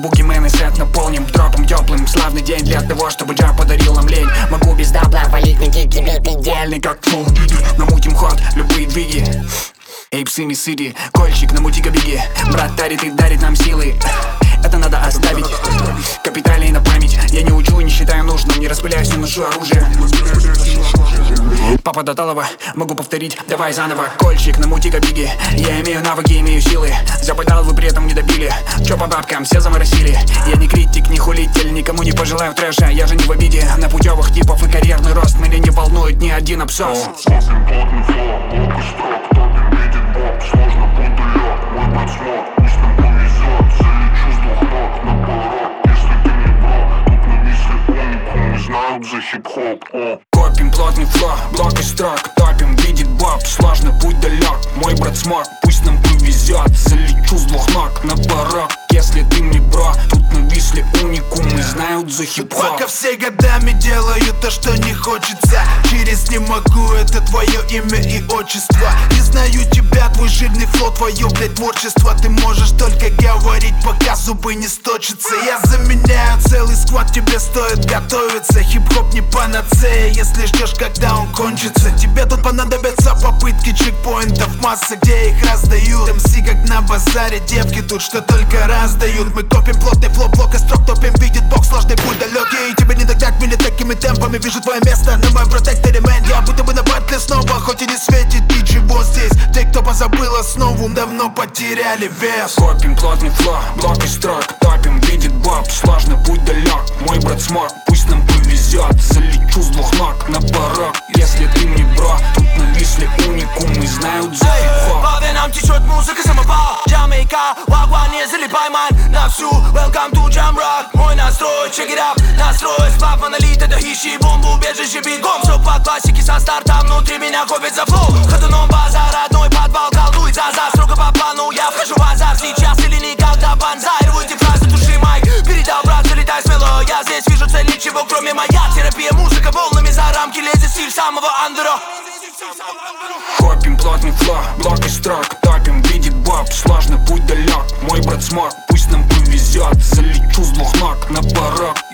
бугимен и сет наполним дропом теплым. Славный день для того, чтобы джаб подарил нам лень. Могу без дабла валить на кике, бит идеальный как фул. Намутим ход, любые двиги. Эйпсы, миссири, кольчик, намути-ка беги. Брат тарит и дарит нам силы. Это надо оставить. Капиталей на память. Я не учу и не считаю нужным. Не распыляюсь, не ношу оружие. Папа до талого, могу повторить, давай заново. Кольчик, намути-ка беги. Я имею навыки, имею силы. Западал, вы при этом не добили. Чё по бабкам, все заморосили. Я не критик, не хулитель, никому не пожелаю трэша. Я же не в обиде на путевых типов и карьерный рост. Меня не волнует ни один абсос. Сложно буду я, мой брат смог, пусть нам повезет. Залечу с двух ног на порог. Если ты не бро, тут на висле уникум. Знают за хип-хоп. Копим плотный фло, блок из строк. Топим, видит Боб, сложно, путь далек. Мой брат смог, пусть нам повезет. Залечу с двух ног на порог. Если ты не бро, тут на висле уникумы. Знают за хип-хоп. Пока все годами делаю то, что не хочется. Через не могу, это твое имя и отчество. Не знаю тебя, твой жирный фло, твое, блядь, творчество. Ты можешь только говорить, пока зубы не сточатся. Я заменяю целый сквад, тебе стоит готовиться. Хип-хоп не панацея, если ждешь, когда он кончится. Тебе тут понадобятся попытки чекпоинтов, масса, где их раздают. МС как на базаре, девки тут что только раздают. Мы копим плотный фло, блок и строк, топим, видит бог, сложный путь далекий. И тебе не догнать меня такими темпами. Вижу твое место на моем протекторе, мэн. Я будто бы на батле снова, хоть и не светит ничего здесь. Те, кто позабыл основу, давно потеряли вес. Копим плотный фло, блок из строк. Топим, видит Боб, сложно, путь далек. Мой брат смог, пусть нам повезет. Залечу с двух ног на порог. Если ты не бро, тут на висле уникумы. Знают за хип-хоп. По венам течет музыка, самопал. Джамайка, вагван, не залипай, ман. На всю, welcome to Jam Rock. Мой настрой, check it out. Настрой, сплав, монолит, это ищи бомбу, убежище, бегом. Все под классики со старта, внутри меня копит за флоу. Ходуном базар, родной подвал, колдует за зав. Строго по плану, я вхожу в азарт. Сейчас или никогда, банзай. Рвуйте фразы, туши майк. Передал, брат, залетай смело. Я здесь вижу цель, ничего кроме моя. Терапия, музыка, волнами за рамки лезет стиль самого андера. Копим плотный фло, блок из строк. Топим, видит Боб, сложно, путь далек. Мой брат смог, пусть нам повезет. Залечу с двух ног на порог.